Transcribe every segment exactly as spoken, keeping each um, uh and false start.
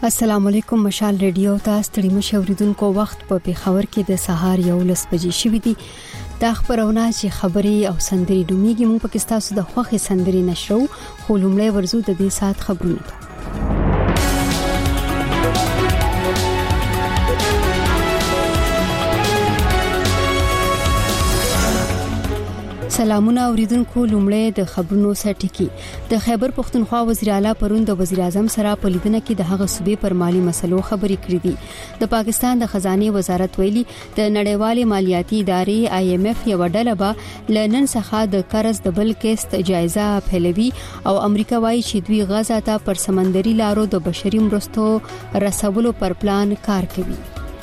السلام علیکم. مشال ریډیو تاسو ته مشه اوریدونکو وخت په پیښور کې د سهار یو لس بجې شوې دي. دا خبرونه چې خبري او سندري دومېږي مونږ په کې تاسو د خوخي سندري نشرو خو لومړی ورزو د دې سات خبرونه. سلامونه اوریدونکو. لومړی د خبرونو سرټکی. د خیبر پختونخوا وزیر اعلی پرون د وزیر اعظم سره په لیدنه کې د هغه صوبې پر مالی مسلو خبرې کړې دي. د پاکستان د خزانه وزارت ویلي د نړیوالې مالیاتي ادارې آی ایم ایف یو ډله به لنن څخه د قرض د بل قسط جایزه پهلوي او امریکا وايي چې دوی غزا ته پر سمندري لارو د بشري مرستو رسولو پر پلان کار کوي.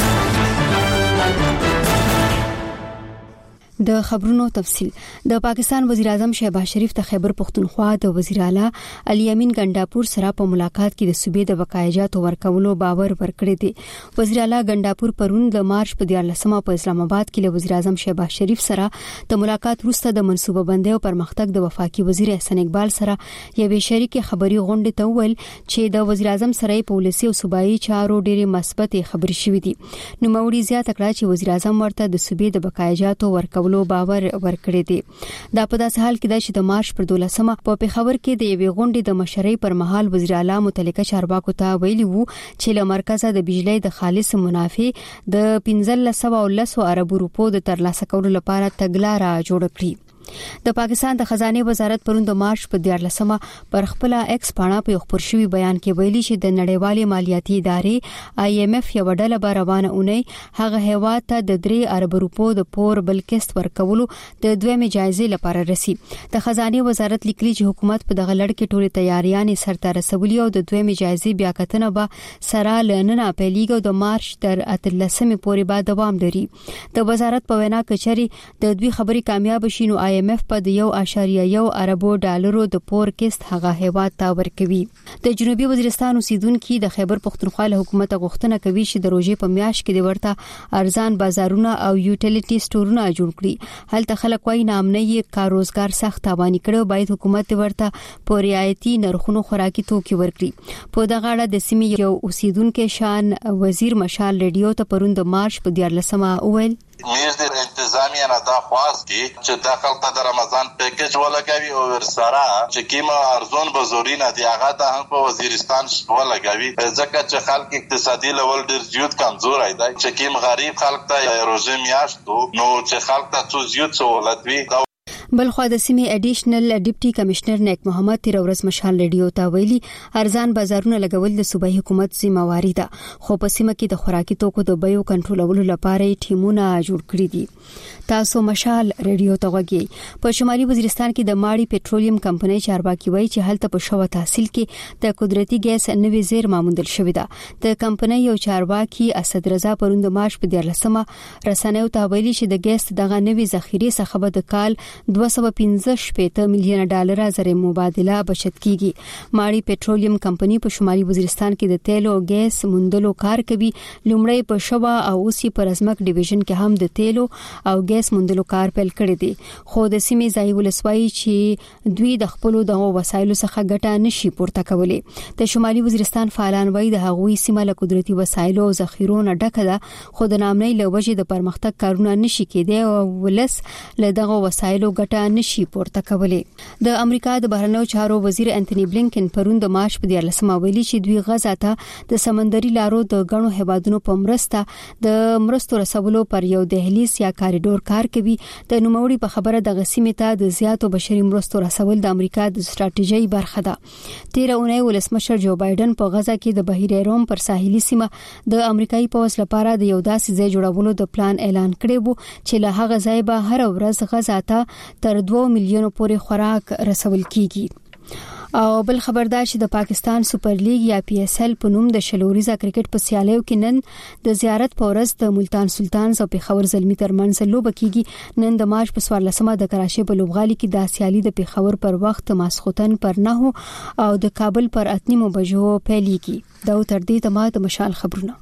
د خبرونو تفصیل. د پاکستان وزیر اعظم شهباز شریف د خیبر پختونخوا د وزیر اعلی علي امین ګنداپور سره په ملاقات کې د صوبې د بقایجاتو ورکولو باور ورکړی دی. وزیر اعلی ګنداپور پرون د مارچ په دیارلسمه په اسلام آباد کې له وزیر اعظم شهباز شریف سره د ملاقات وروسته د منصوبه بندۍ او پرمختګ د وفاقي وزیر احسان اقبال سره یوې شریکې خبري غونډه ته وویل چې د وزیر اعظم سره په ولسی او صوبایي چارو ډېری مثبت خبرې شوې دي. نو موري زیاته کړه چې وزیر اعظم ورته د صوبې د بقایجاتو ورکولو باور ورکړی دی. دا په داسې حال کې ده چې د مارچ پر دولسمه په پیښور کې د یوې غونډې د مشرۍ پر مهال وزیر اعلی متعلقه چارواکو ته ویلي وو چې له مرکزه د بجلی د خالص منافع د پنځه سوه او لس ارب روپو د ترلاسه کولو لپاره تګلارې جوړ کړې. د پاکستان د خزانه وزارت پرون د مارچ په دیارلسمه پر خپل ایکس پاڼه په خبر شوی بیان کې ویلي چې د نړیوالې مالیاتي ادارې آی ایم ایف یو ډله به روانه اونۍ هغه هیواد ته د درې ارب روپو د پور بل قسط ورکولو د دویمه جایزې لپاره رسی. د خزانه وزارت لیکلي چې حکومت په دغه لړ کې ټولې تیاریانې سرته رسولي او د دویمه جایزې بیا کتنه به سره لننه پیلیګو د مارچ تر اتلسمه پورې به دوام لري. د وزارت په وینا کچري د دوی خبري کامیاب شینو آی ایم ایف په د یو اشاریه یو اربو ډالرو د پور قسط هغه هیواد ته ورکوي. د جنوبي وزیرستان اوسیدونکو د خیبر پختونخوا له حکومت غوښتنه کوي چې د روزي په میاشت کې د ورته ارزان بازارونه او یوټیلیټي سټورونه جوړ کړي. هلته خلک وايي نامنې کاروزګار سخت تاواني کړو، باید حکومت ورته په رعایتي نرخونو خوراکي توکي ورکړي. په دغه اړه د سیمې یو اوسیدونکو شان وزیر مشال ریډیو ته پرون د مارچ په دیارلسمه وویل میر د انتظامیه نه دا خواست کی چې د خلکو د رمضان پیکج ولګوي او ورسره چې کیمه ارزون بزورینه دی هغه د هم په وزیرستان ولګوي ځکه چې خلک اقتصادي لول ډیر زیات کمزور دی چې کیم غریب خلک ته روزي میاشتو نو چې خلک ته څو زیات سہولت وي. بل خو د سیمې اډیشنل ډیپټي کمشنر نیک محمد تیر ورځ مشال ریډیو ته ویلي ارزان بازارونه لګول د صوبایي حکومت ذمہواری ده، خو په سیمه کې د خوراکي توکو د بیو کنټرولولو لپاره ټیمونه جوړ کړي دي. تاسو مشال ریډیو ته وګورئ. په شمالي وزیرستان کې د ماړی پټرولیم کمپنۍ چارواکي وایي چې هلته په شوه تحصیل کې د قدرتي ګیس نوې زیرمه موندل شوې ده. د کمپنۍ یو چارواکي اسد رضا پرون د مارچ په دیارلسمه رسنیو ته ویلي چې د ګیس دغه نوې ذخیره څخه به د کال دوه سوه پنځه شپږ میلیونه ډالر زر مبادله بچت کیږي. ماړی پټرولیم کمپنۍ په شمالي وزیرستان کې د تیلو او ګیس موندلو کار کوي. لومړی په شوه او اوسي پر ازمک ډیویژن کې هم د تیلو او ګیس موندلو کار پیل کړی دی، خو د سیمې ځای ولسوالۍ چې دوی د خپل دغه وسایلو څخه ګټه نشي پورته کولی. د شمالي وزیرستان فعالان وایي د هغوی سیمه له قدرتي وسایلو او ذخیرونو ډکه ده، خو د نامنۍ له وجې د پرمختګ کارونه نشي کېدای او ولس له دغه وسایلو ګټه نشي پورته کولی. د امریکا د بهرنیو چارو وزیر انټونی بلینکن پرون د مارچ په دیارلسمه ویلي چې دوی غزا ته د سمندري لارو د غنو هیوادونو په مرسته د مرستو رسولو پر یو دهلیز یا کاریډور کار کوي. د نوموړي په خبره د غسیمه ته د زیاتو بشري مرستو رسول د امریکا د ستراتیژۍ برخه ده. تیر اونۍ ولسمشر جو بایدن په غزا کې د بحیره روم پر ساحلي سیمه د امریکایي پوځ لپاره د یو داسې ځای جوړولو د پلان اعلان کړی وو چې له هغه ځای به هر ورځ غزا ته تر دوه میلیونو پورې خوراک رسول کیږي. او بل خبردار چې د پاکستان سپر لیګ یا پی ایس ایل په نوم د شلوریزه کرکټ په سیالیو کې نن د زیارت په ورځ د ملتان سلطانز او پیښور زلمی ترمنځ لوبه کیږي. نن د مارچ په څوارلسمه د کراچۍ په لوبغالي کې د سیالي د پیښور پر وخت ماسخوتن پر نه او د کابل پر اتنیمو بجو پیلېږي. دا تر دې ته ما د مشال خبرونه.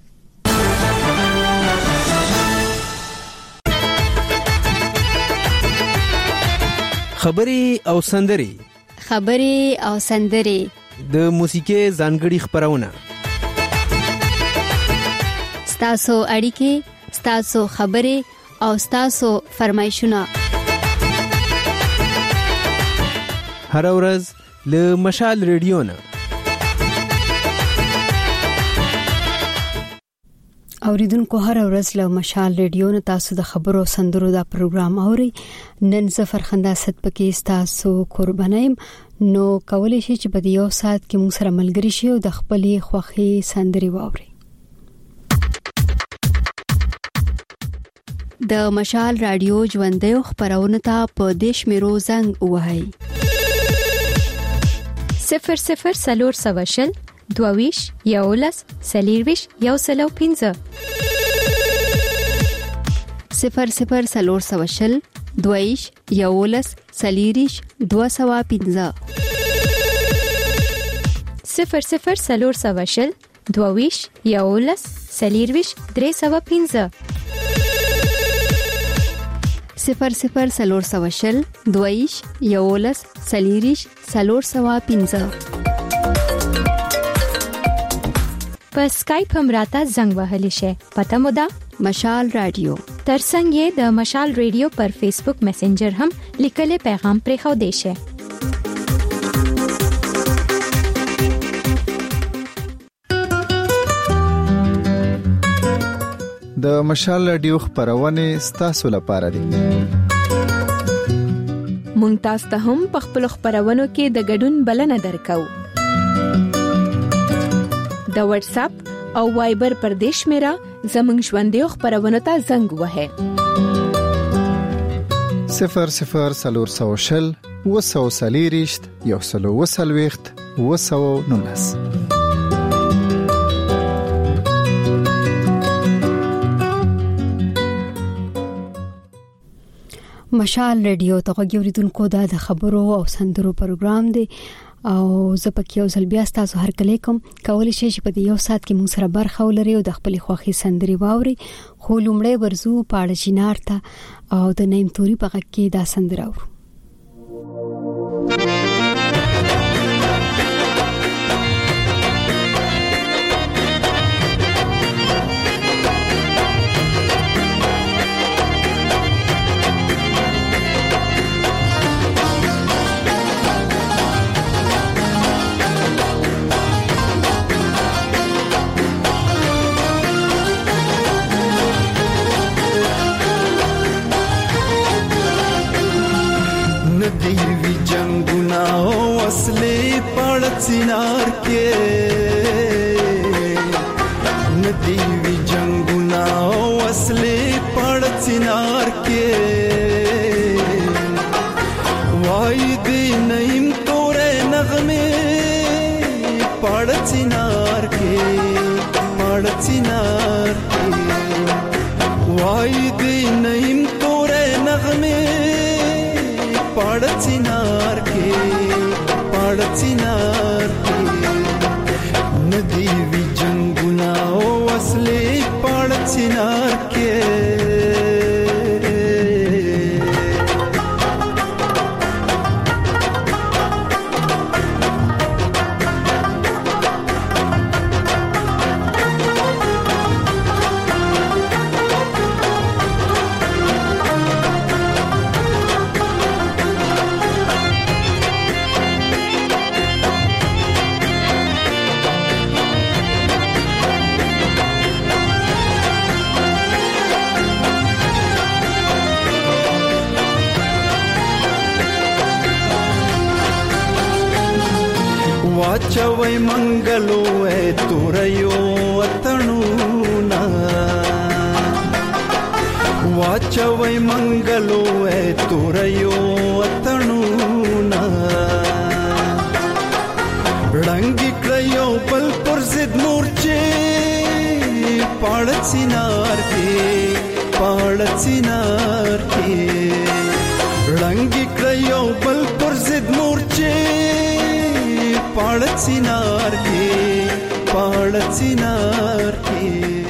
خبري او سندري خبري او سندري د موسیقي ځانګړي خبرونه ستاسو اړیکې، ستاسو خبرې او ستاسو فرمایشونه هر ورځ له مشال ریډیو نه اوریدونکو هر ورځ له مشال ریډیو نه تاسو د خبرو سندرو دا پروګرام اوري. نن زفر خندا ست پکې تاسو قربانایم نو کولای شئ چې په یو ساعت کې موږ سره ملګری شئ او د خپلې خوښي سندري واورئ. د مشال رادیو ژوندۍ خبرونه ته په دیش میرو زنګ وهاي صفر صفر سلور سواشل دوویش یولس سلیرویش یو سلو پینزه صفر صفر سلور سواشل دوویش یولس سلیریش دو سوا پینزه صفر صفر سلور سواشل دوویش یولس سلیرویش درې سوا پینزه صفر صفر سلور سواشل دوویش یولس سلیریش سلور سوا پینزه. په سکایپ هم راته زنګ وهلی شي. پته مو ده مشال رادیو. ترڅنګ یې د مشال رادیو پر فیسبوک میسنجر هم لیکلي پیغام پرې خو دی شي. د مشال رادیو خبرونه ستاسو لپاره دي. مونږ تاسو ته هم په خپل خبرونو کې د ګډون بلنه درکو. د واتس اپ او وایبر پر دیش میرا زمنګ ژوندې خبرونه ته زنګ وهه صفر صفر سلور سوشل وسو سلیریشت یو سلو وسلويخت وسو نونس. مشال رادیو ته غوړیدونکو دا د خبرو او سندرو پروګرام دی او زه پکې یو ځل بیا تاسو هر کله کوم کولای شئ چې په یو ساعت کې موږ سره برخه ولري او د خپل خوخي سندري واوري. خو لومړی ورزو پاړه چینار ته او د نیم توري په غږ کې دا سندره اورو. سینار کې ندی وی جنگنا وسلې پړ سینار کې وای دې نیم تورې نغمه پړ سینار کې پړ سینار کې وای دې نیم تورې نغمه پړ سینار کې پړ سینار ندی وی جنگنا وسلې پړ سینار کې वाचवै मंगलो ए तुरयो अतणुना वाचवै मंगलो ए तुरयो अतणुना रंगी क्रयो पल पुरजिद मोर्चे पाड़त सिनार के पाड़त सिनार के रंगी क्रयो पल पुरजिद मोर्चे पाड़त सिनार के पाड़त सिनार के.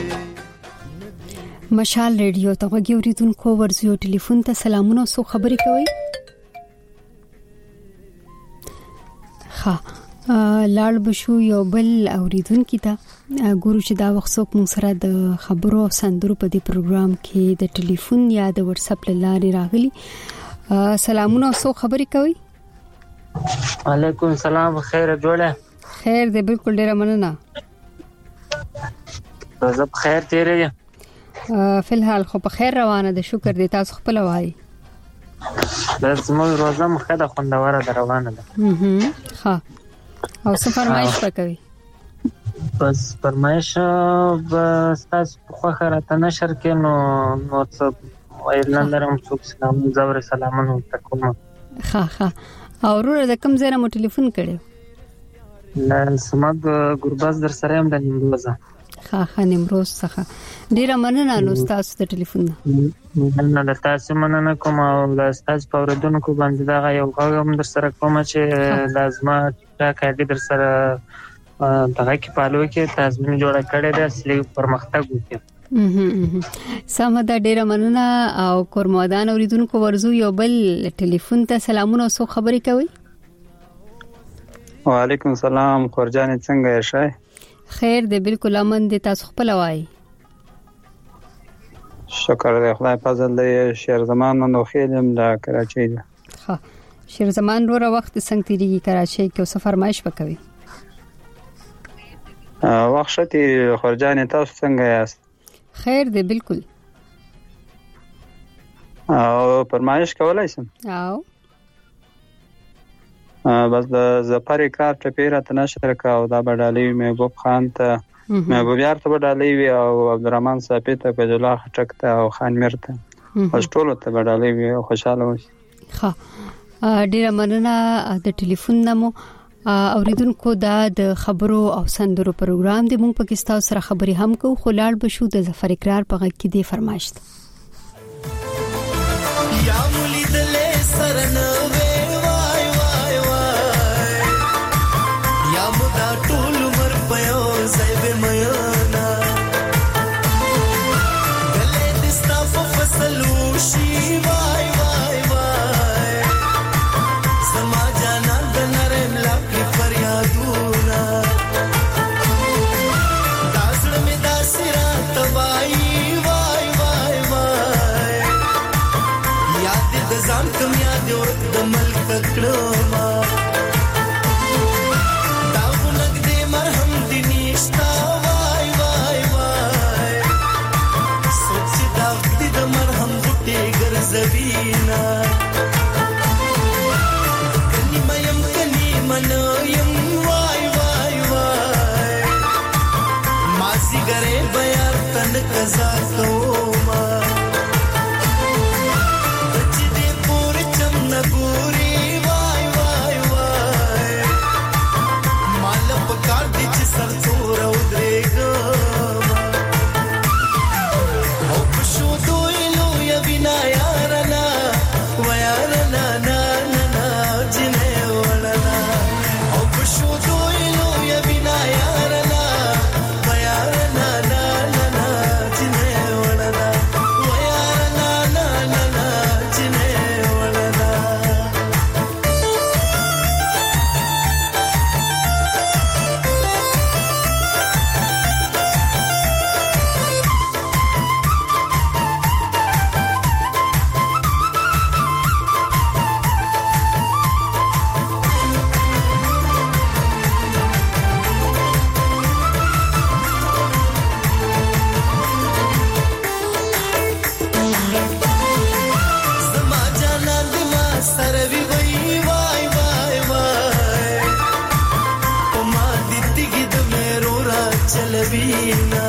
مشال ریډیو ته غوړیدونکو ورزيو ټلیفون ته سلامونه سو خبرې کوي. ها لاړ بشو یو بل اوریدونکو ته ګورو چې دا وخت څوک مون سره د خبرو او سندرو په دې پروګرام کې د ټلیفون یا د واتس اپ لارې راغلي. سلامونه، سو خبرې کوي؟ وعلیکم السلام، خیر جوړه؟ خیر دې بالکل ډیره مننه. زه په خیر تیرې یم. فلحال خو په خیر روانه ده، شکر دې. تاسو خپل وایي؟ د زموږ روزه مخه د خوندوره ده، روانه ده. ها او څه فرمایش وکوي؟ بس فرمایش بس تاسو په خوخه راته نشر کې نو نو څه ویل نه لرم. څوک سلام زور سلامونه تکوم. ها ها او ورور د کوم ځای نه مو ټلیفون کړو؟ لا سمد ګورباز در سره هم د نیمروزه. ها ها نیمروز څخه ډیره مننه. نو تاسو د ټلیفون نه نه تاسو مننه کوم او تاسو په ورودونکو باندې دا یو غوږم در سره کوم چې لازمه دا کړي در سره دغه کې پالو کې تاسو نه جوړ کړي د اصلي پرمختګ وکړي. سمه دا ډیره مننه. او کورمودان اوریدونکو ورزو یو بل ټلیفون ته سلامونه، سو خبرې کوي؟ وعلیکم السلام، خورجان څنګه یې؟ ښه خیر دې بالکل امن دې. تاسو خپل وایي؟ شکر دې خدای فضل دې. شیر زمان نو خیلم د کراچۍ ده. ها شیر زمان وروره وخت څنګه تیریږي کراچۍ کې؟ اوس فرمایش وکوي. وخت شتي خورجان، تاسو څنګه یاست؟ خیر دې بالکل. او فرمایش کولای شم؟ او بس د زفر اقرار ټپیره تنشر کا او دا بدالي محبوب خان ته محبوب یار ته بدالي وی او عبدالرحمن صاحب ته فجلا خټک ته او خان میر ته ټول ته بدالي وی. خوشاله اوسئ. ها ډیره مننه. د ټلیفون نمو اوریدونکو دا د خبرو او سندرو پروګرام دی. موږ پاکستان سره خبري هم کوو، خو لاړ بشو د زفر اقرار په غږ کې دی فرمایش. یا مولي دلې سرنه وای وای وای یا مدا ټول مر پيو زيب ميانا دلې دستا فصلو شي وای وای وای سما جانا دنرم لکه فریادونه داسل می داسرا توای وای وای وای یاد د ځان کوم یاد د ملک کړما دا ونګ دې مرهم دې نشتا وای وای وای سوچ دا دې د مرهم غټي ګرځوینا کني مېم کني منویم وای وای وای ماسي ګره بیا تن قزا کوما پوری وای وای وای مال پکار دي چې سر څور او درېګا او پښو دوی لو یا بنا یارنا و یارنا نا نا جنې ولنا او پښو دوی لو یا بنا یارنا و یارنا نا نا جنې ولنا و یارنا نا نا جنې چلوینا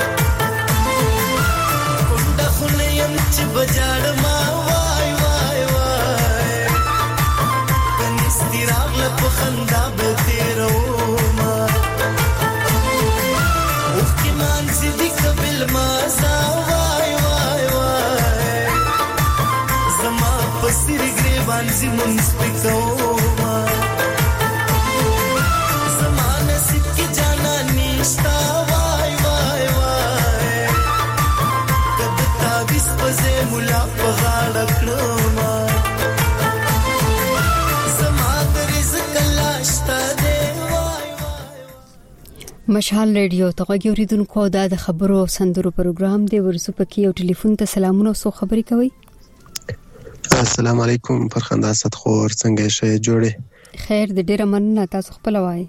کونډه خلیم چې بجاړ ما وای وای وای کني ستراغ په خندا به تیرو ما اوس کې مان سې قبل ما سا وای وای وای زما پسیر گریبان زی منس پکو ما زمانه سې کې جانا نشتا پزې مولا په غاړه کړم زما د رزق الله شته دی مشال ریډیو ته غوږی اوریدونکو د خبرو او سندرو پروګرام دی ورسو پکې او ټلیفون ته سلامونه او خبري کوي. السلام علیکم فرخنده اسد خور څنګه شې جوړه خیر د ډیره مننه تاسو خپل وای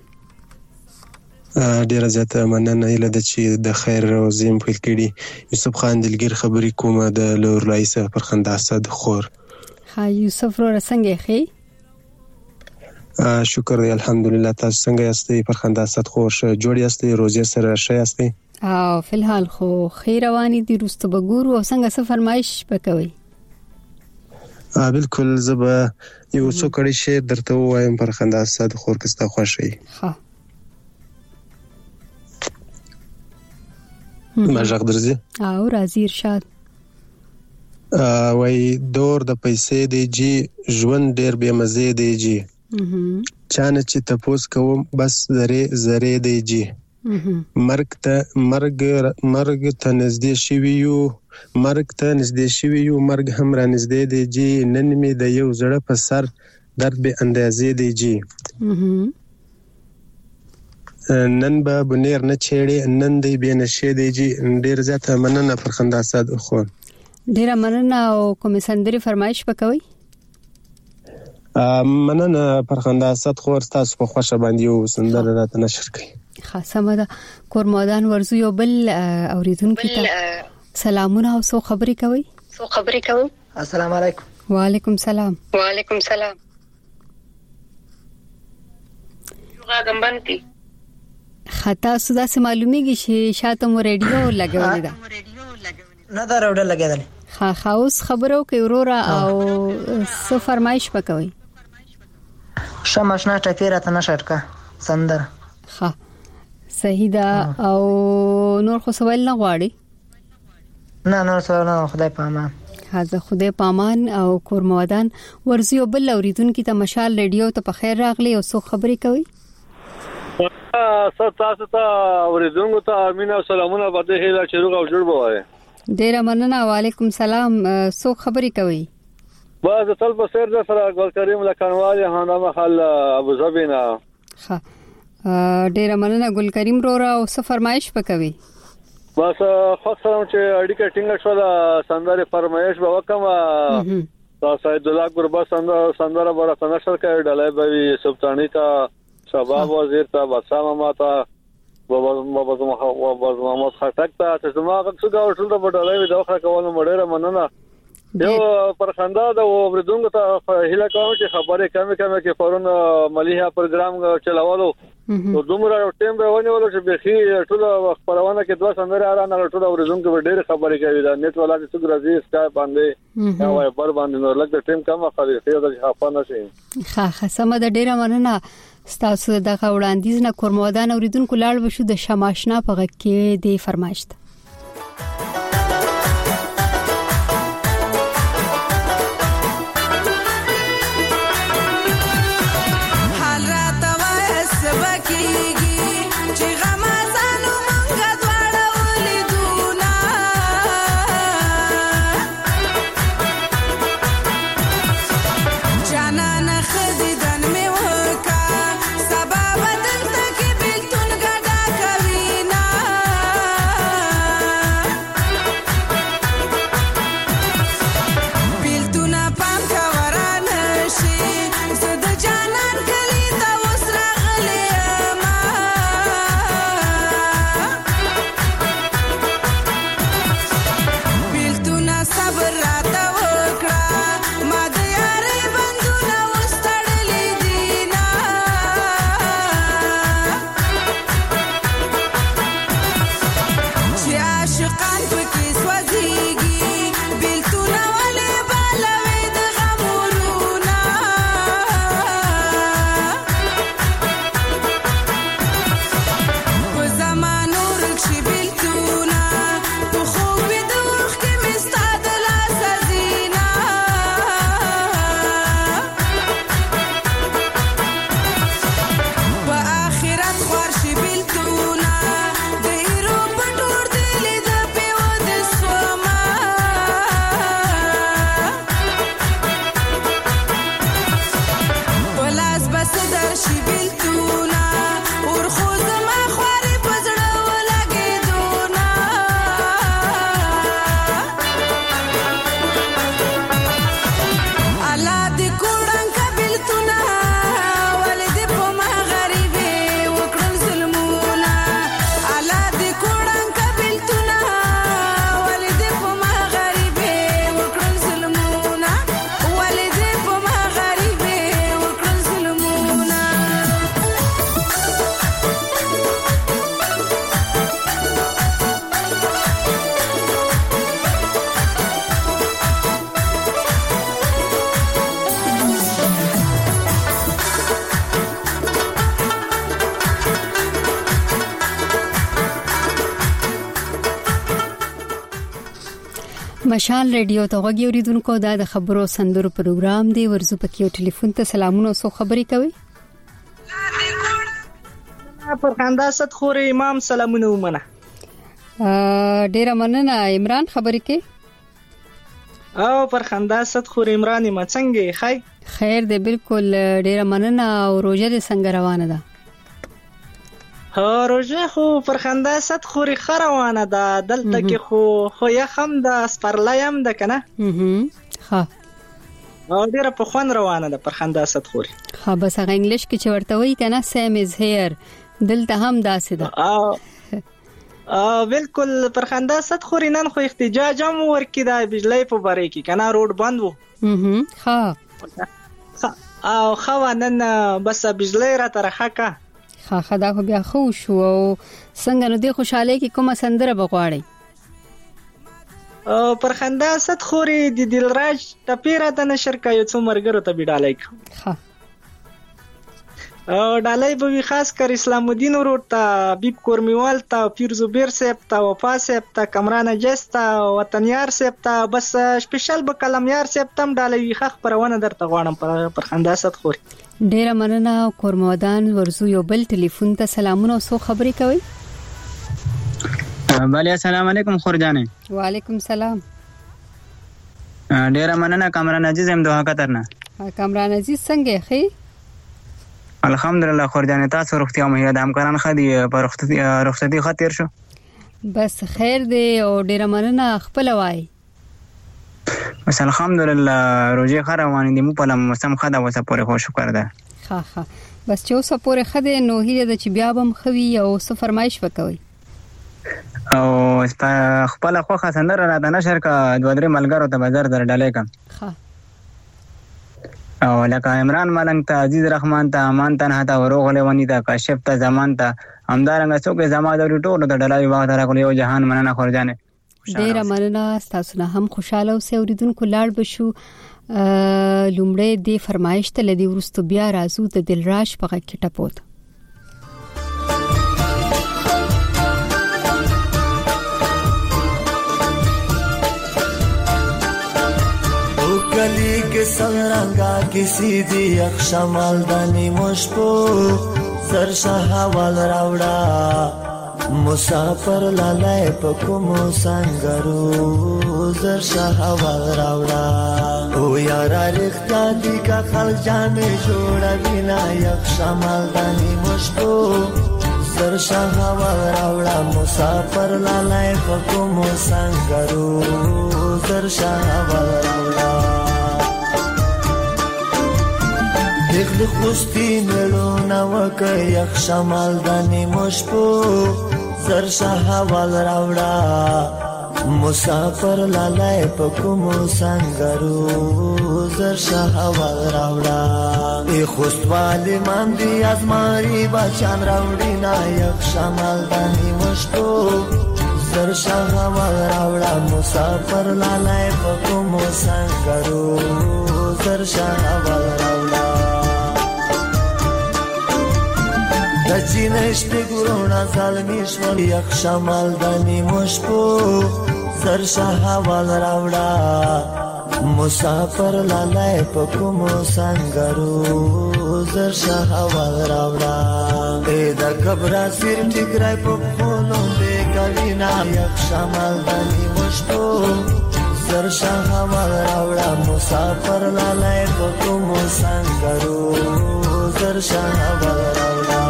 ډیره زیاته مننه اله د چې د خیر روزیم په کېړي یوسف خان دلګر خبري کومه د لور لایسه فرخنده اسد خور. ها یوسف رو څنګه خې شکر دی الحمدلله تاسو څنګه یاستئ فرخنده اسد خور جوړ یاستئ روزي سره ښه یاستئ او فلحال خو خیر رواني دي روسته بګورو او څنګه څه فرمایش وکوي. ا بالکل زبا یو څو کړي شی درته وایم فرخنده اسد خور کستا خوشي ها ما ژغ درځي او راځي ارشاد ا وای دور د پیسې دی جی ژوند ډیر به مزه دی جی چانه چې تپوس کوم بس زره زره دی جی مرګ ته مرګ مرګ ته نږدې شوی یو مرګ ته نږدې شوی یو مرګ هم را نږدې دی جی نن می د یو زړه په سر درد به اندازې دی جی نن به بنیر نه چېړي نن دی به نشه دی جی ډیر زیاته مننه فرخنده اسد خو ډیر مننه او کوم سندري فرمایش وکوي. مننه فرخنده اسد خور تاسو په خوښه باندې یو سندره راته نشر کړئ. خاصه ده کورمادان ورزو یو بل اوریدونکو ته سلامونه او سو خبري کوي. سو خبري کوي. السلام علیکم. وعلیکم سلام. وعلیکم سلام. یوغا غمبنتي خطا سودا سه معلومیږي چې شاته مو ریډیو لګولې ده. نه دا راوړل لګیدل. خا خاوس خبرو کوي ورورا او څه فرمایش وکوي. شمشنا ټپیره ته نشر کا سندر. ها صحیح ده او نور خو سوال نه غواړي. نه نور سوال نه خدای پامان. حاضر خدای پامان او کورمادان ورزي وبل اوریدونکو ته مشال ریډیو ته په خیر راغلي او څو خبري کوي. تاسو ته اوریدونکو ته امین او سلامونه بده هیله چروغ او جوړ بوای. ډیر مننه وعلیکم سلام څو خبري کوي. باز تل په سر د سره ګل کریم لکنوالي هانه محل ابو ظبي نه. ها ډیر مننه ګل کریم رورا او څه فرمایش وکوي. بس خاصه چې اړیکه ټینګه شو د سندره فرمایش به وکم تاسو د الله قربا سندره سندره برته نشر کړي ډلای به سلطانی ته شباب وزیر ته بسامه ماته بابا بابا محمد خټک ته چې ما څنګه ټول د بډالای د وخت کولو مډره مننه یو پرخنده د اوریدونکو ته هیله کوم چې خبرې کمه کمه کې فورن مليحه پروګرام چلاوالو نو دومره ټیم به ونیول چې به خي ټول خبرونه کې دوه سندره را نه ټول اوریدونکو به ډېر خبرې کوي دا نت ولا چې څنګه راځي سکای باندې یا وای بر باندې نو لکه ټیم کمه خالي خیر د خپل نشي ها خصمه د ډیره مننه ستاسو د غوړاندیز نه کورمودان اوریدونکو لاړ بشو د شماشنا په غږ کې دی فرمایشت سبب دلته کې بلتون ګډا کوي نه مشال ریډیو ته غوږی اوریدونکو دا د خبرو سندرو پروګرام دی. ورزو پکې یو ټلیفون ته سلامونه او خبرې کوي. فرخنده صدخوري امام سلامونه ومنه. ډیره مننه عمران خبرې کې. او فرخنده صدخوري عمران ما څنګه خی خیر دی بالکل ډیره مننه. او روزه دې څنګه روانه ده؟ ها روزه خو فرخنده صدخوري خروانه ده دلته کې خو خو یا خم د سپرلایم ده کنه. ها او ډیره په خوان روانه ده فرخنده صدخوري. ها بس هغه انګلیش کې چې ورته وایي کنه سیم از هیر دلته هم داسې ده. او ا بالکل فرخنده صدخوري نن خو احتجاج هم ورکې ده بجلی په باره کې کنه روډ بند وو. ها او خو نن بس بجلی را ترخه کا ها خدا خو بیا خو شو. او څنګه نو دی خوشاله کې کومه سندره بغواړي؟ او فرخنده صدخوري د دلراج تپیرا د نشر کا یو څو مرګرو ته بډالای ها او ډالای به خاص کر اسلام الدین ورور ته بیب کورمیوال ته پیر زبیر صاحب ته وفا صاحب ته کمران جستا وطنیار صاحب ته بس سپیشل به کلمیار صاحب تم ډالای خخ پرونه درته غواړم فرخنده صدخوري. ډیره مننه. کورمودان ورزو یو بل ټلیفون ته سلامونه او خبرې کوي. بله السلام علیکم خورجانې. وعلیکم سلام. ډیره مننه کامران عزیز هم دوه کترنه. کامران عزیز څنګه خې؟ الحمدلله خورجانې تاسو روغتیا مهیا د همکاران خدي په رخصتي خاطر شو؟ بس خیر دی او ډیره مننه. خپل وای بس الحمدلله روزه خروانې دي مو په لم موسم خدا وسه پوره خو شکر ده. ها ها بس چې اوسه پوره خده نو هیله د چې بیا بم خوي او څه فرمایش وکوي. او خپل خو خسندره را د نشر کا دوه درې ملګرو ته بازار در ډالې کا. ها او لکه عمران ملنګ ته عزیز رحمان ته امان ته ته وروغله ونی ته کاشف ته زمان ته همدارنګ څوک زما د ټولو د ډلای وخت راغلی او جهان مننه خورجانې. ډیره مننه. تاسو نه هم خوشاله او اوریدونکو لاړ بشو. لومړی دی فرمایش ته لدی ورستو بیا رازو د دلراج په کې ټپوت. गली के संरंगा किसी दी अक्षमल दनी मुश्पो सर शाहवाल रावड़ा मुसाफर लालाय पकुमो संगरू सर शाहवाल रावड़ा ओ यारा रिख्ता दी का खल जामे जोड़ा बिना अक्षमल दनी मुश्पो सर शाहवाल रावड़ा मुसाफर लालाय पकुमो संगरू सर शाहवाल रावड़ा دخل خوستی ملونا وکه یک شمال دانی مشپو زر شاهوال راوڑا مسافر لالای پکمو سنگرو زر شاهوال راوڑا ای خوستوالی من دی از ماری بچان راوڑی نا یک شمال دانی مشپو زر شاهوال راوڑا مسافر لالای پکمو سنگرو زر شاهوال راوڑا دچینش به گرونا ظالمیش ولی یک شمال دانی مشپو زر شاهوال راوڑا مسافر لالای پکمو سنگرو زر شاهوال راوڑا ایدا کبرا سیر ٹکرائی پکولون دے کلینا یک شمال دانی مشپو زر شاهوال راوڑا مسافر لالای پکمو سنگرو زر شاهوال راوڑا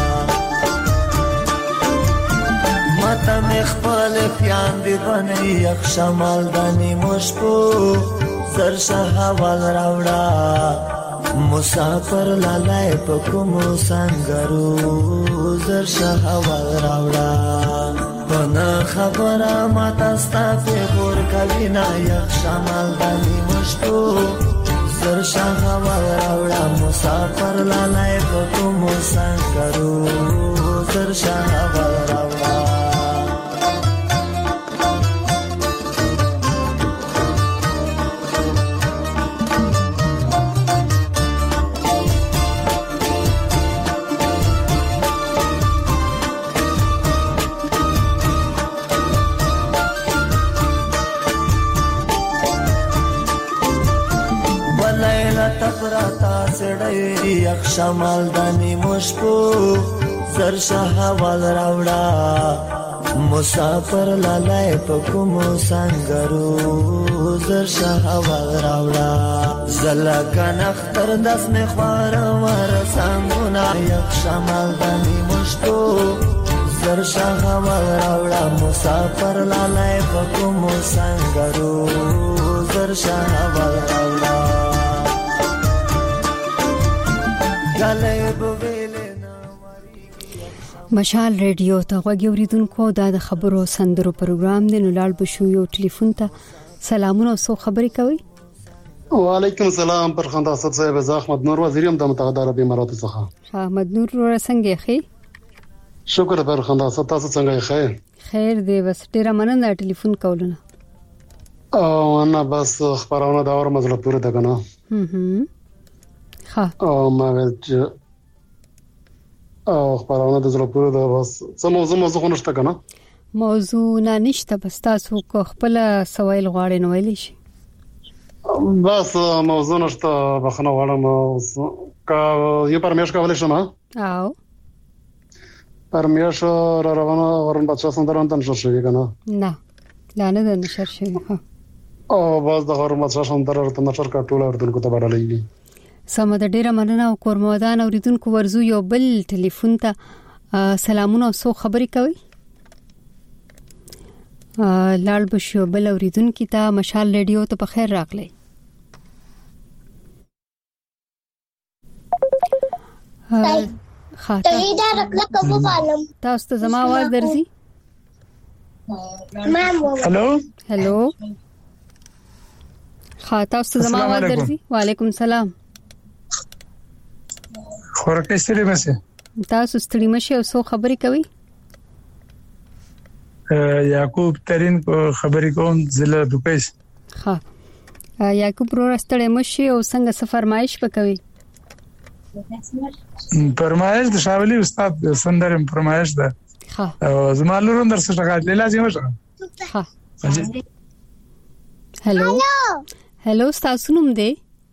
ماتا مخبال پیان دی بنی یک شمال دانی مشپو زر شاهوال راوڑا مسافر لالای پکمو سنگرو زر شاهوال راوڑا بنا خبره ماتا ستا فیغور کبینا یک شمال دانی مشپو زر شاهوال راوڑا مسافر لالای پکمو سنگرو زر شاهوال راوڑا سړی یک شمال دانی مشپو زر شهوال راوړه مسافر لالای په کوم سنگرو زر شهوال راوړه زلګن اختر داس می خوار ور سنگونه یک شمال دانی مشپو زر شهوال راوړه مسافر لالای په کوم سنگرو زر شهوال راوړه مشال ریډیو ته غوږی اوریدونکو دا د خبرو سندرو پروګرام دی نو لاړ بشو یو ټلیفون ته سلامونه او سو خبرې کوي وعلیکم السلام پر خندا صد صاحب ز احمد نور وزیرم د متقدر به مراد څخه احمد نور څنګه خې شکر پر خندا صد تاسو څنګه خیر خیر دی بس ډیر مننه ټلیفون کولونه او انا بس خبرونه دا اور مزله پوره ده کنه هم ها او ما ولچ او خبرونه د زړه پوره ده بس څه موضوع موضوع نشته کنه موضوع نه نشته بس تاسو کو خپل سوال غواړئ نو ویلی شي بس موضوع نشته بخنه غواړم کا یو پرمیش کولای شم او پرمیش را روانه ورن بچا سندران تن شوی کنه نه لا نه د نشر شوی ها او بس د غرم بچا سندران تن نشر کا ټول اردن کو ته بدلېږي سمه د ډیره مننه او کورمودان اوریدونکو ورزو یو بل ټلیفون ته سلامونه او سو خبرې کوي لاړ بشو بل اوریدونکو ته مشال ریډیو ته په خیر راغلی خاطر دا رکله کوم عالم تاسو ته زما आवाज درځي هلو هلو خاطر تاسو ته زما आवाज درځي وعلیکم السلام خورکې ستړي مشه تاسو ستړي مشه او سو خبرې کوي یعقوب ترين کو خبرې کوم ضلع دوکیس ها یعقوب رو ستړي مشه او څنګه سفرمایش وکوي فرمایش د شاولي استاد سندرم فرمایش ده ها زمالو در څه ټکا لیلا زیمه ها هلو هلو تاسو نوم دی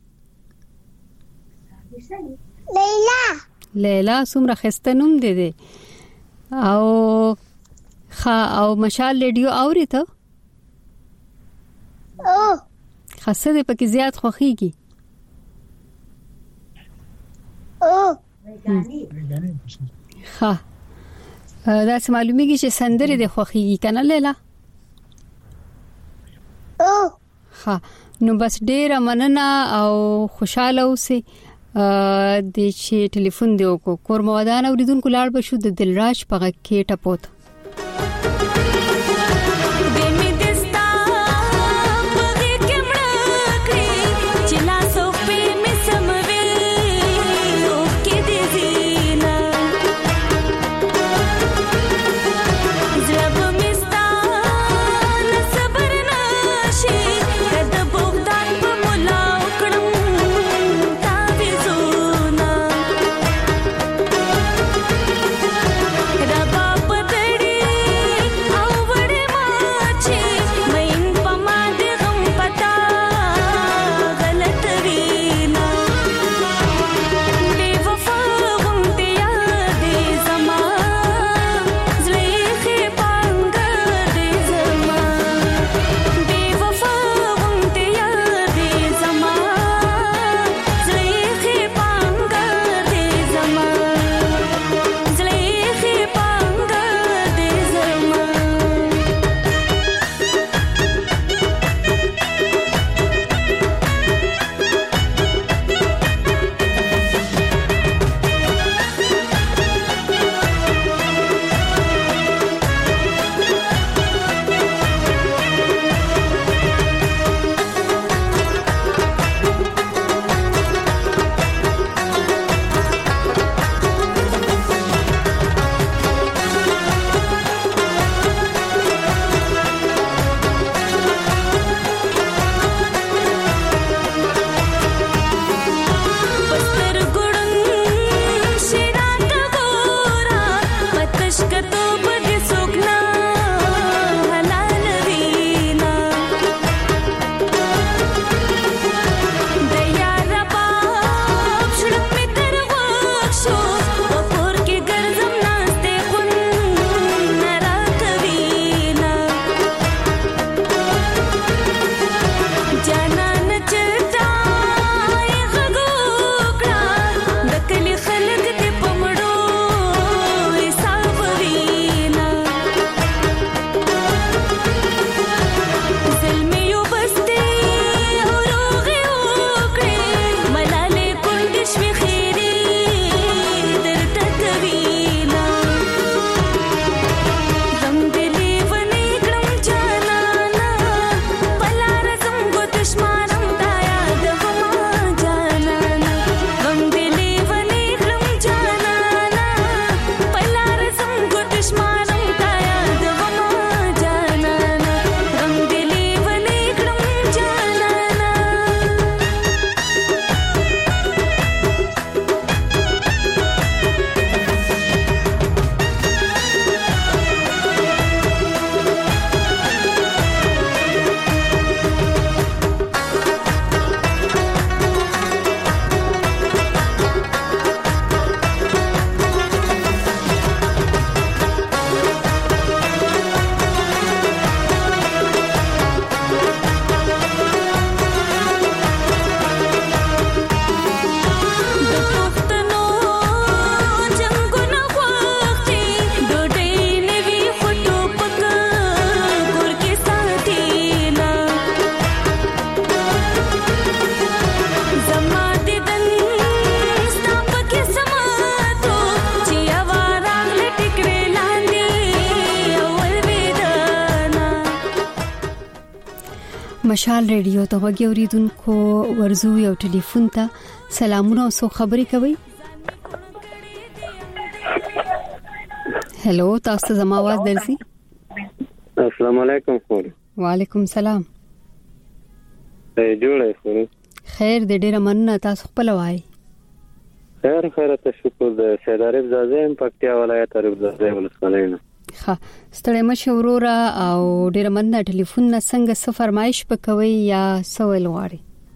لیلا لیلا څومره خسته نوم دی دی او خا او مشال ریډیو اوري ته او خاصه دې پکې زیات خوخيږي او ها دا څه معلومیږي چې سندره دې خوخيږي کنه لیلا او ها نو بس ډیره مننه او خوشاله اوسئ د چې ټلیفون دی کو کورمودان اوریدونکو لاړ بشو د دلراج په کې ټپوت ربا پتړ مشال ریډیو ته وګورئ اوریدونکو ورزو یو ټلیفون ته سلامونه او سو خبرې کوي. هلو تاسو ته زما आवाज درځي؟ السلام علیکم خور. وعلیکم سلام. ای جوړه خور. خیر دې ډیره مننه تاسو خپل وای. خیر خیر ته شکر د سید عارف زاده پکتیا ولایت عارف زاده ولسمانه. ها ستړی مشه ورورا او ډیر مننه ټلیفون نه څنګه څه فرمایش وکوي یا سوال غواړي؟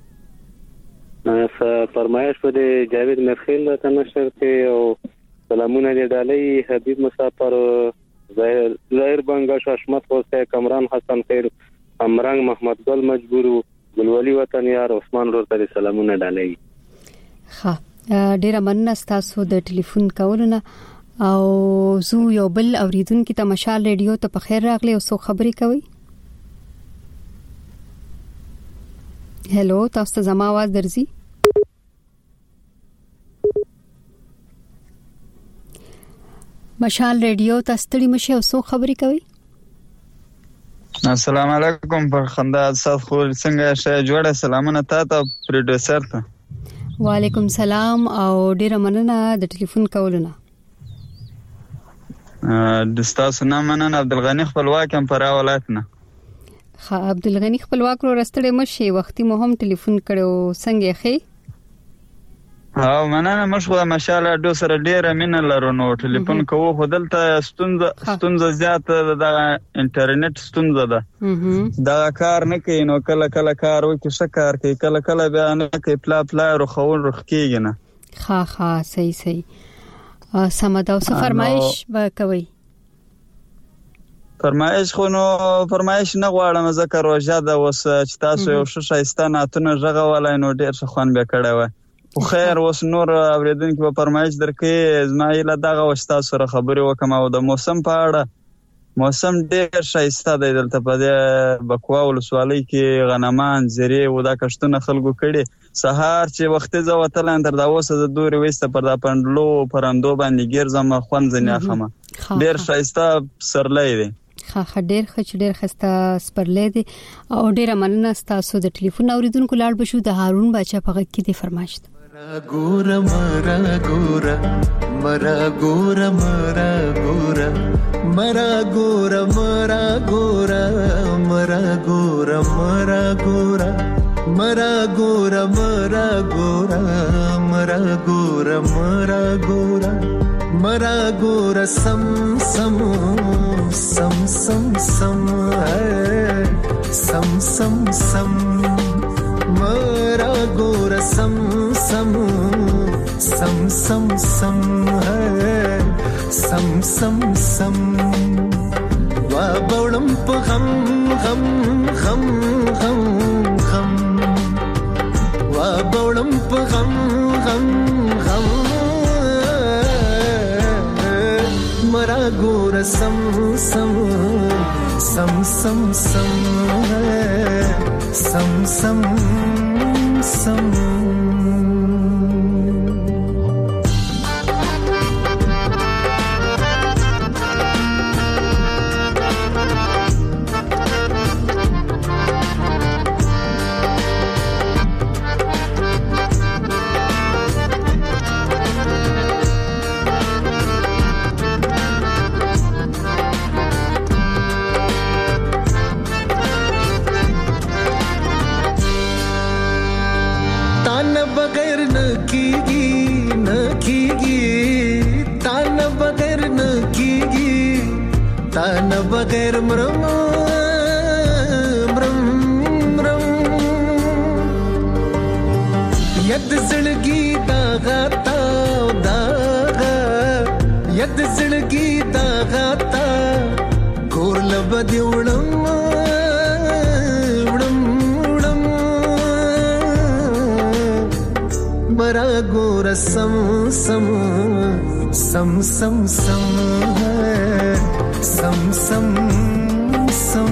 ا فرمایش په دې جاوید مرخیل ته نشر کې او سلامونه دې ډالۍ حبیب مسافر ظاهر ظاهر بنگاش حشمت حسین کمران حسن خیر امرنګ محمد ګل مجبور ګلولي وطن یار عثمان ورته سلامونه ډالۍ. ها ډیر مننه تاسو د ټلیفون کولونه او زو یو بل اوریدونکو ته مشال ریډیو ته په خیر راغلی او سو خبرې کوي. هلو تاسو ته زما आवाज درځي؟ مشال ریډیو ته ستړي مشه او سو خبرې کوي. السلام علیکم پر خندا صاحب خو څنګه شه جوړه سلامونه تاسو پروډوسر ته. وعلیکم سلام او ډیر مننه د ټلیفون کولونه. د تاسو نام منن عبدالغنی خپلواک هم پر ولایت نه. ها عبدالغنی خپلواک رو رستړې مشي وختي مو هم ټلیفون کړو څنګه خې؟ ها مننه مشغله ماشاءالله ډو سره ډیره مینه لرو نو ټلیفون کوو خو دلته ستونزه ستونزه زیاته د انټرنیټ ستونزه ده. دا کار نه کوي نو کله کله کار وکي شکار کوي کله کله بیا نه کوي پلا پلا رو خول رخ کیږي نه. ها ها صحیح صحیح. سمدا او فرمایش وکوي. فرمایش خو نو فرمایش نه غواړم ذکر روزه ده وس چې تاسو یو ششایستانه اتونه ژغه ولای نو ډیر ښه خوان به کړه و. خو خیر وس نور اوریدونکو په فرمایش درکې اسماعیل دغه وستا سره خبرې وکم او د موسم په اړه. موسم ډیر شایسته دی دلته په دې بکوا ولسوالۍ کې غنمان زری و دا کشتونه خلکو کړي سهار چې وخت ز وتل اندر دا وسه د دوري وسته پر دا پندلو پرندو باندې ګرځم خون ځنه خمه ډیر شایسته سرلې دی. خا خډیر خچ ډیر خسته سپرلې دی او ډیر مننه تاسو د ټلیفون اوریدونکو لاړ بشو د هارون بچا په غږ کې دی فرمایش. ګور مرا ګور مرا ګور مرا ګور مرا ګور مرا ګور مرا ګور مرا ګور مرا ګور مرا ګور مرا ګور مرا ګور مرا ګور سم سم سم سم سم سم سم سم مرا ګور سم سم سم سم سم سم سم سم وا بولم په غم غم غم غم غم وا بولم په غم غم غم مرا ګور سم سم سم سم سم سم سم سم बगैर मरम मरम मरम यद जिंदगी दागा ता दागा यद जिंदगी दागा ता गोर लबदी उड़म उड़म उड़म मरा गोर सम सम सम सम सम सम सम सम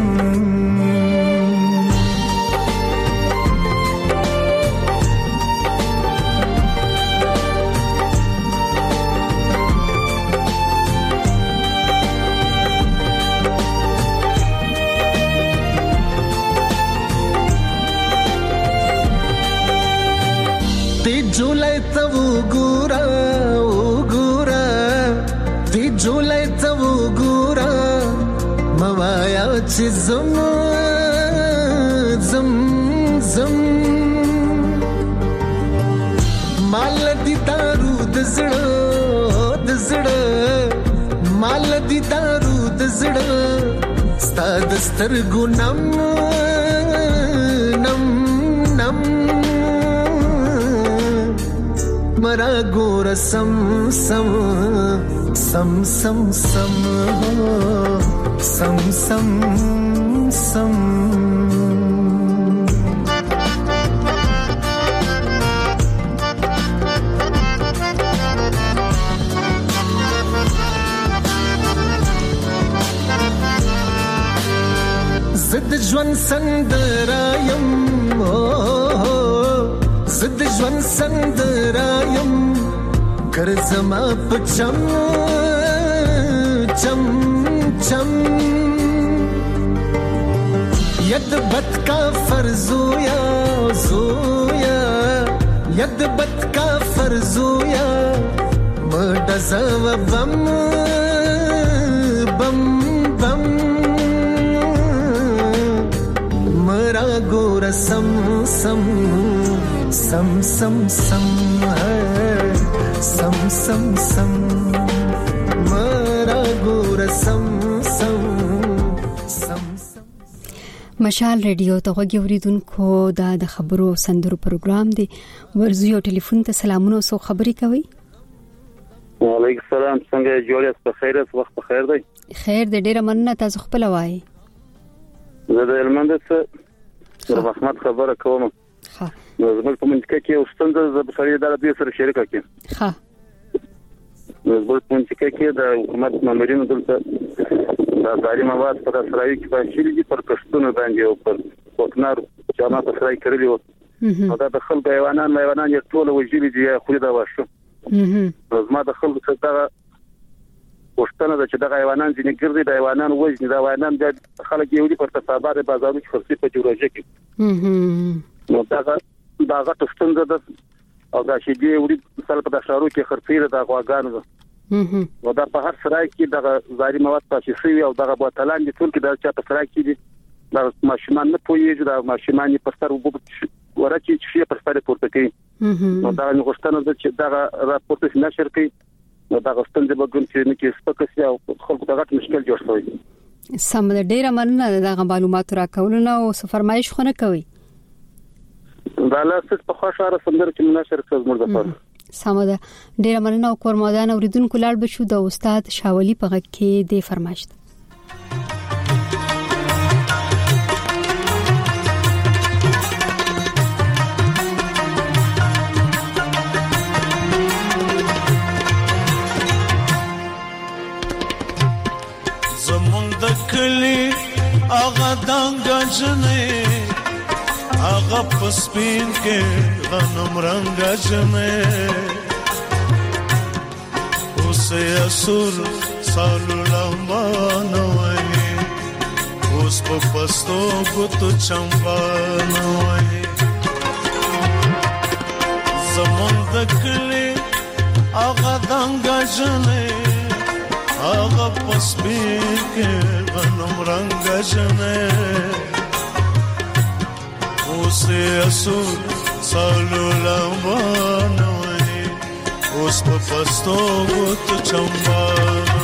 جولای ته وګورا وګورا دی جولای ته وګورا موایا چې زم زم زم مال دي دارو د زړه د زړه مال دي دارو د زړه ستاد سترګو نم نم نم مرا ګور سم سم سم سم سم سم سم سم زد ژوند سندرایم زد ژوند سندرایم کرزما پچم چم چم ید بد کا فرزویا زویا ید بد کا فرزویا مدزا بم بم بم مرا ګور سم سم سم سم سم سم سم سم مرا ګور سم سم سم مشال ریډیو ته غوږی اوریدونکو دا د خبرو او سندرو پروګرام دی ورزو یو ټلیفون ته سلامونه او خبري کوي وعلیکم السلام څنګه جوړ یاست په خیر وخت په خیر دی خیر د ډیره مننه تاسو خپل وای زه د هلمند څخه محمد خبره کوم ها نو زموږ په منځ کې یو ستونزه د بشري ادارې د سره شریکه کې ها نو زموږ په منځ کې د حکومت مامورینو دلته د ځاري مواد په اسرائیل کې په شیلې پر کښتونو باندې او پر کوکنار جامه په اسرائیل کړلی و او دا د خلکو حیوانات حیوانات یې ټول وجیل دي خو دا واشه زما د خلکو څخه وشتنه چې د حیوانات ځینې ګرځي د حیوانات وزن د حیوانات د خلک یو دي پر تصابات بازارو کې خرڅي په جوړه کې نو دا دا غټ ستونزه ده او دا چې دی وړي مثال په داشارو کې خرڅي د غواګانو نو دا په هر سرای کې د زاري مواد تاسیسي او دغه بوتلان دي ټول کې د چا په سرای کې دي دا ماشومان نه پوهیږي دا ماشومان په ستر وګ ورته چې په ستر پورته کوي نو دا غوښتنه ده چې دا راپورټ نشر کوي نو دا غوښتنه به ګون چې نه کې سپکسي او خلکو دغه مشکل جوړ شوی سم د ډیره مننه دغه معلومات راکولنه او فرمایش خونه کوي دا لاسه په خوشاله سندر چې مناشر کړو زموږ لپاره سم ده ډیره مننه او کورمادان اوریدونکو لاړ بشو د استاد شاولی په غږ کې د فرمایش کلی آغا دانگا جنے آغا پسپین کے غنم رنگا جنے اسے اسور سالو لامانوئی اس پا پستو گتو چمبانوئی زمان دکلی آغا دانگا جنے آغا پسپین کے غنم رنگ جنے اسے اسور سالو لامانوئی اس پا پستو گت چمبانوئی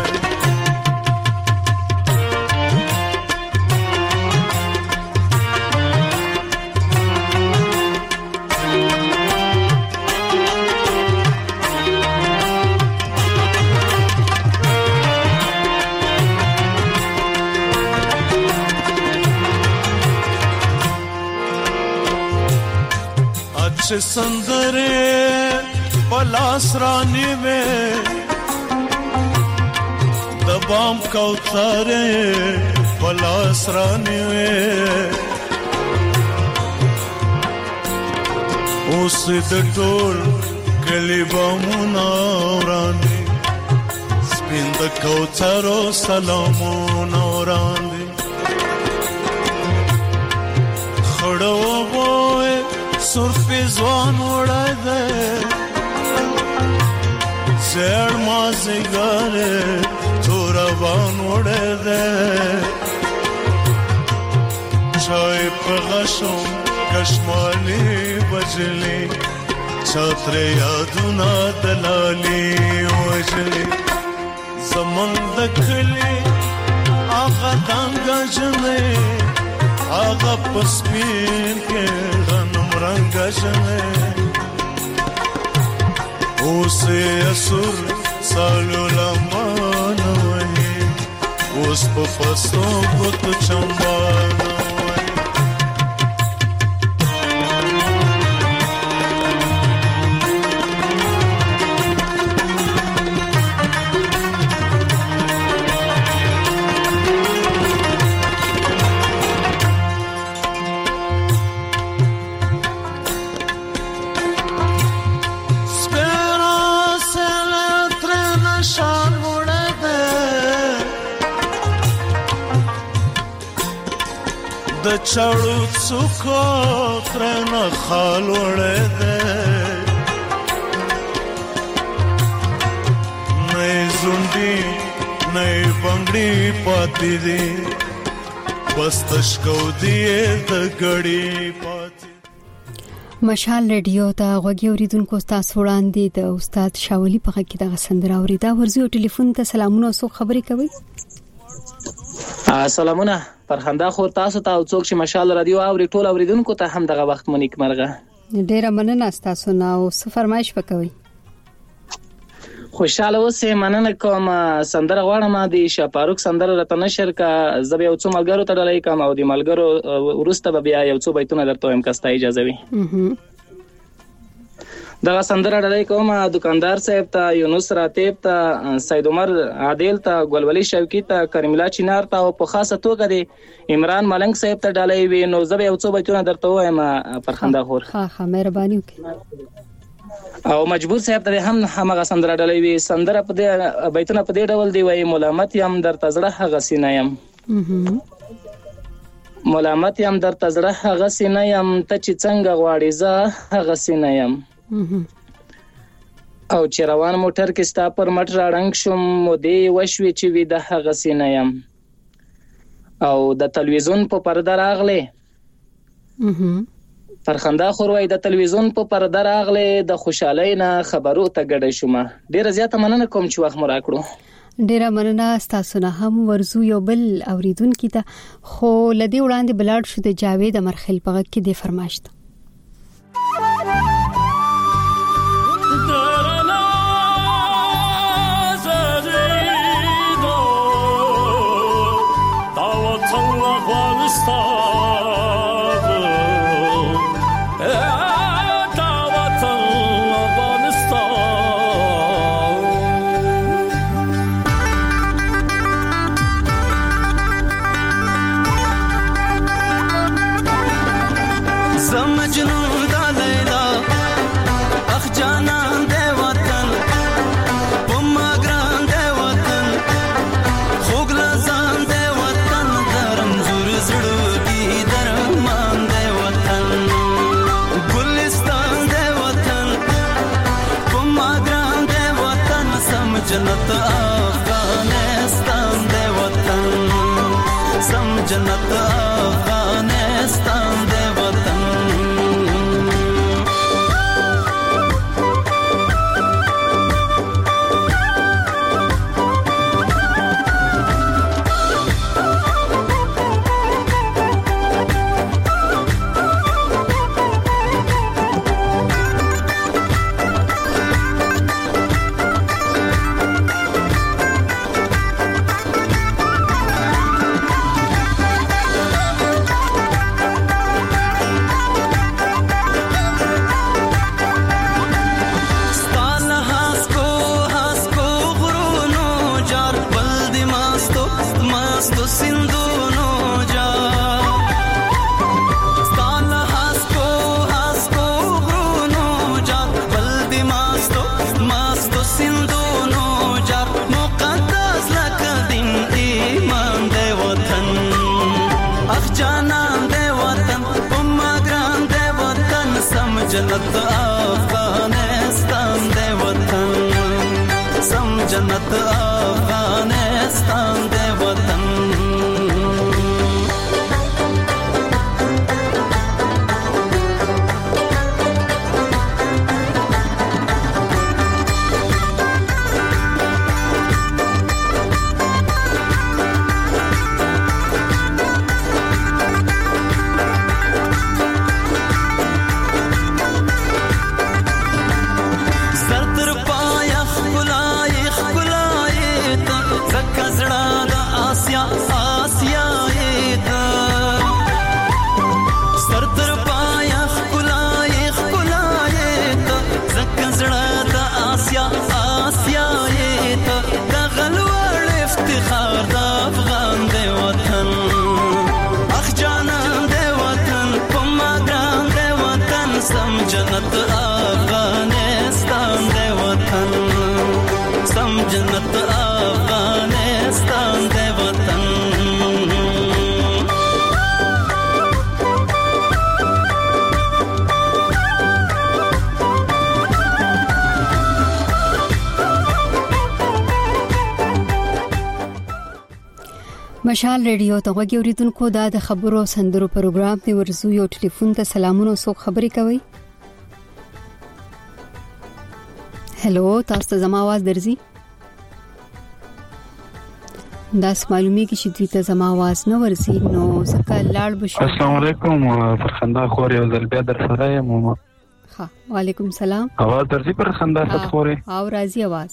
اچھے سندرے پلاس رانی میں دبام کوثرے پلاس رانی میں اس دٹول کلی بامونا رانی سپند کوثرو سلامونا رانی خڑو بوئے سرخ ځوان وړه ده زړ مازیګر توربان وړه ده چای په غشم کشمالي بجلي چتر یادونه دلالي وجلي زمون د کلی هغه دنګ جنې هغه پسپین کې غنم رنگ جنې اوسه اسور سالو لمانه وهي اوس په فسو بوت چمبانه د چړو څوکو ترنه خال وړه ده نه زوندي نه بنگړي پاتې دي بس تشکو دی د غړي پاتې. مشال ریډیو ته غوږی اوریدونکو تاسو وړاندې د استاد شاولی په غږ کې د سندره اوریدا ورزو ټلیفون ته سلامونه او خبرې کوي. سلامونه فرخنده خو تاسو ته او څوک چې مشال رادیو اوري ټول اوریدونکو ته هم دغه وخت مونږ مرغه ډیره مننه تاسو نه او فرمایش وکوي. خوشاله اوسې مننه کوم. سندره غواړم د شاپاروک سندره راته نشر کا زب یو څو ملګرو ته ډالۍ کوم او د ملګرو ورسته بیا یو څو بیتونه درته هم کستا اجازه وي. دا سندره ډالۍ کوم دکاندار صاحب ته یونس راتب ته سید عمر عادل ته ګلولي شوقي ته کریم الله چنار ته او په خاصه توګه د عمران ملنګ صاحب ته ډالۍ وي. نو زب یو څو بیتونه درته وایم فرخنده خور. ها ها مهرباني وکړئ. او مجبور صاحب ته هم هغه سندره ډالۍ وي. سندره په دې بیتونه په دې ډول دی وای ملامت یم در تزړه هغه سینه یم ملامت یم در تزړه هغه سینه یم ته چې څنګه غواړې زه هغه سینه یم او چې روان موټر کې ستا پر مټ راړنګ شوم مودې وشوې چې وي د هغه سینه یم او د تلویزیون په پرده راغلې فرخنده خور وای د تلویزیون په پرده راغلې د خوشحالۍ نه خبرو ته ګډه شوم. ډیره زیاته مننه کوم چې وخت مو راکړو. ډیره مننه تاسو نه هم ورزو یو بل اوریدونکو ته خو لدی وړاندې بلاړ شو د جاوید امرخیل په غږ کې د فرمایشت. जन्नत अफगानिस्तान दे वतन सम जन्नत अफगानिस्तान दे वतन جنت افغانستان دی وطن سم جنت افغانستان دی وطن جنت افغانستان دی وطن سم جنت افغانستان دی وطن مشال ریډیو ته غوږی اوریدونکو دا د خبرو سندرو پروګرام دی ورزو یو ټلیفون ته سلامونه سو خبري کوي هلو تاسو ته زما आवाज درځي داس معلومي کې چې دوی ته زما आवाज نه ورځي نو ځکه لاړ بشو السلام علیکم فرخنده خور یو ځل بیا در سره یم ها وعلیکم السلام आवाज درځي فرخنده ست خوري او راځي आवाज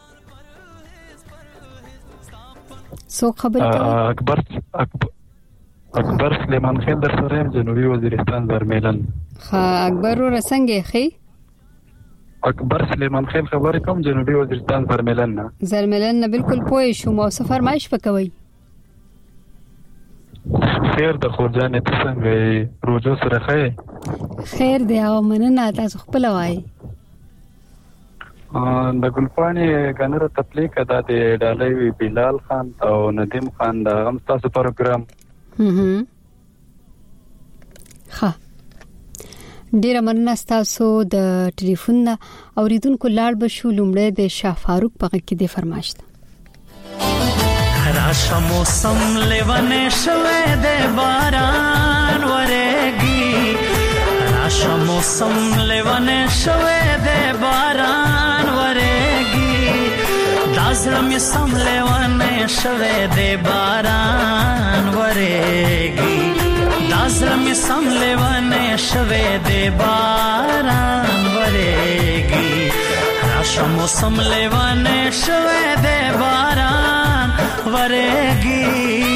سو خبر کوي اکبر اکبر سلیمان خیل در سره یم جنوبي وزیرستان زرمیلن ها اکبر ورسنګ خي اکبر سلیمان خیل خبر کوم جنوبي وزیرستان زرمیلن نه زرمیلن نه بالکل پوه شو مو فرمایش وکوي خیر د خورجان ته څنګه روزو سره خیر خیر دی او مننه تاسو خپل وای د ګلپانی غنره تپلیک ادا دی ډالوي بلال خان او ندیم خان دا هم تاسو پروګرام هم ها ډیر مننه تاسو د ټلیفون اوریدونکو لاړ بشو لومړی د شاه فاروق په کې د فرمایش راشه موسم لیونه شوه د باران ورګي راشه موسم لیونه شوه د باران ورګي دازرم سم لیونه شوه د باران ورګي دازرم سم لیونه شوه د باران ورګي راشه موسم لیونه شوه د باران ورګي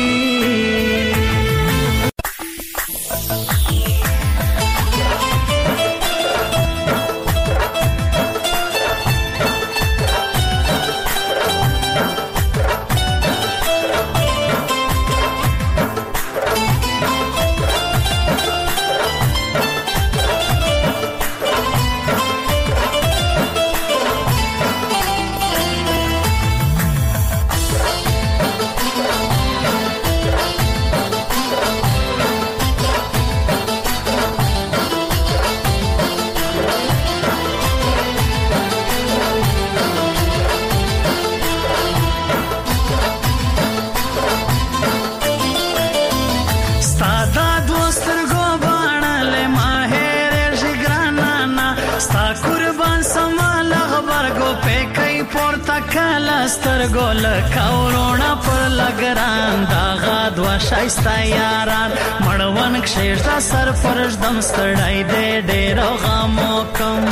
سترګو لکه وروڼه پر لګران دا غاد و شایسته یاران مړون کښېږده سر پرږدم ستړی دی ډېرو غمو کم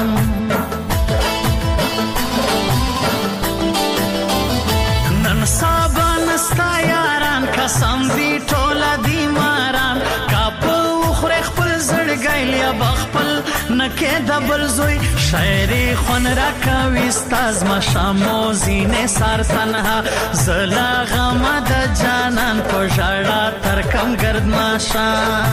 نن سبا نسته یاران قسم دي ټوله دي ماران که په وخورې خپل زړګی یا به خپل نکې د بل زوی شاعري خون را کوي ستا زما شامو زینې سر تنها زه لا غمه د جانان په ژړا ترکم ګرد ماشه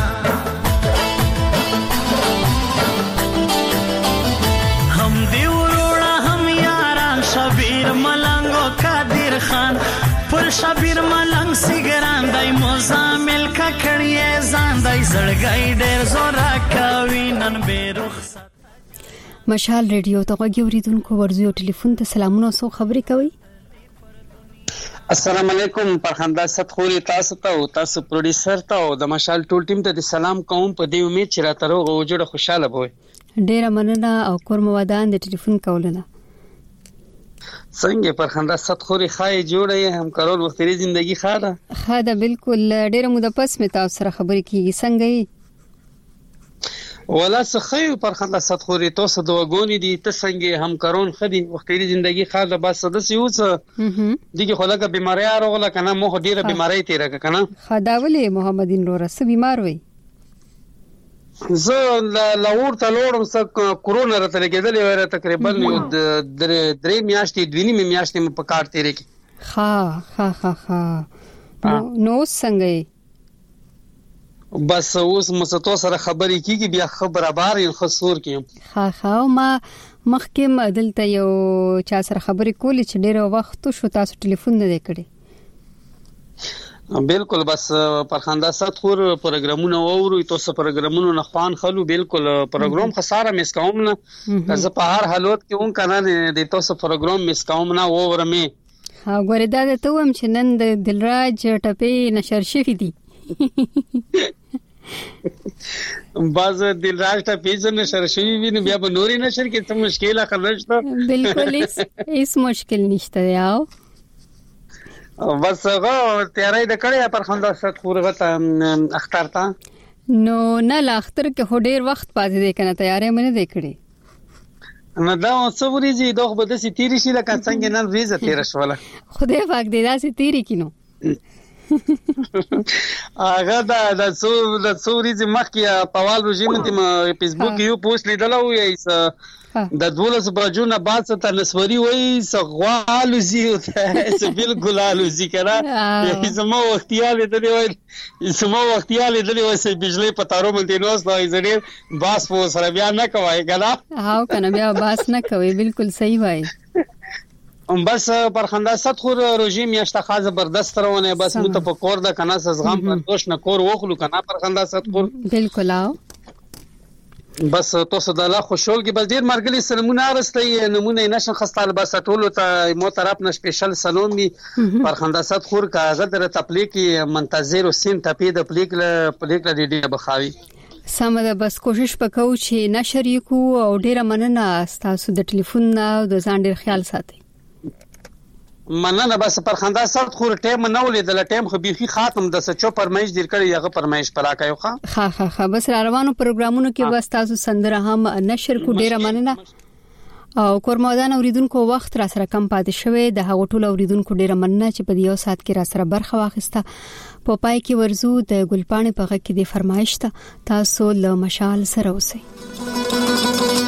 هم دې وروڼه هم یاران شبیر ملنګ و قادر خان پر شبیر ملنګ سیګران دی مزامل ککړی ځان دی زړګی ډېر زور را کوي نن بې رخصت مشال ریډیو ته غوړیدونکو ورزو ټلیفون ته سلامونه او خبرې کوي. السلام علیکم پرخنده ستخوري تاسو ته او تاسو پروډوسر ته او د مشال ټول ټیم ته د سلام کوم په دې امید چې راته روغ او جوړ خوشاله وي. ډیره مننه او کورم ودان د ټلیفون کولونه. څنګه پرخنده ستخوري خای جوړه هم کارول وختي ژوندۍ خاله خاله بالکل ډیره مو د پس می تاسو سره خبرې کیږي څنګه ولا سخی پرخنده ستخوري تاسو د وګونی دي ته څنګه هم کارون خدي وختي ژوندۍ خاله بس د سيوس دغه خلک بیماری راغله کنه مو ډیره بیماری تیر کنه خداولې محمدین رورس بیمار وي زه لاور ته لوړم څه کورونا راته لګیدلې وره تقریبا درې میاشتې دوی نیمه میاشتې په کار تیرې کی ها ها ها ها نو څنګه بس اوس مستو سره خبرې کیږي بیا خبره بار خسور کیم ها ها ما مخکې مدلته یو چا سره خبرې کولې چې ډېر وخت شو تاسو ټلیفون نه کړی بالکل بس پرخنده ستخور پروګرامونه اورو تاسو پروګرامونه نه خوان خلو بالکل پروګرام خساره مس کوم نه زه په هر حالت کې اون کنه د تاسو پروګرام مس کوم نه اورمه ها ګوره دا ته وم چې نن د دلراج ټپې نشر شوی دی باز دلراج ته پیسې نشر شوی ویني بیا به نوري نشر کې څه مشکله خلشته بالکل هیڅ مشکل نشته یاو بس هغه تیارای د کړه پر خندا ست خورغه اختر تا نو نه لا اختر کې هډیر وخت پاتې دی کنه تیارې مې نه دکړي نو دا څو ورځې دوه به د سي تیری شي لکه څنګه نن ورځ تیر شوله خدای پاک دې دا سي تیری کینو هغه دا د څو د څوري مخکې په وال رژیم ته فیسبوک یو پوسټ لیدلو یې د دولس برجونه بعد ته نسوري وای سغوالو زی ته بالکل الو زی کړه زمو وختیاله د وای زمو وختیاله د وای سه بجلی په تارو باندې نوس دا زړه باس په سره بیا نه کوي ګلا هاو کنه بیا باس نه کوي بالکل صحیح وای ام بس پرخنده ستخور رژیم یاشته خاص زبردست روانه بس مو ته په کور د کنه زغم پر دوش نه کور وخلو کنه پرخنده ستخور بالکل او بس تاسو د الله خوشحال کې بس ډیر مرګلي سلمونه ارسته نمونه نشن خستال بس ټولو ته مو طرف نه سپیشل سلام می پرخنده ستخور کا غدر تپلیک منتظر حسین تپید پلیک پلیک ریډي بخاوي سمه ده بس کوشش وکاو چې نشر یکو او ډیره مننه تاسو د ټلیفون نه د ځان ډیر خیال ساتئ مننه بس پرخنده سخت خور ټیم نه ولیدل ټیم خو بيخي خاتم د سچو پرمایش دیر کړی هغه پرمایش پرا کایو ښا ها ها ها بس روانو پروګرامونو کې بس تاسو سندره هم نشر کو ډیره مننه او کورمودان اوریدونکو وخت را سره کم پاتې شوی د هغه ټول اوریدونکو ډیره مننه چې په یو سات کې را سره برخه واخیسته په پای کې ورزو د ګلپانې په غږ کې د فرمایش ته تاسو له مشال سره اوسئ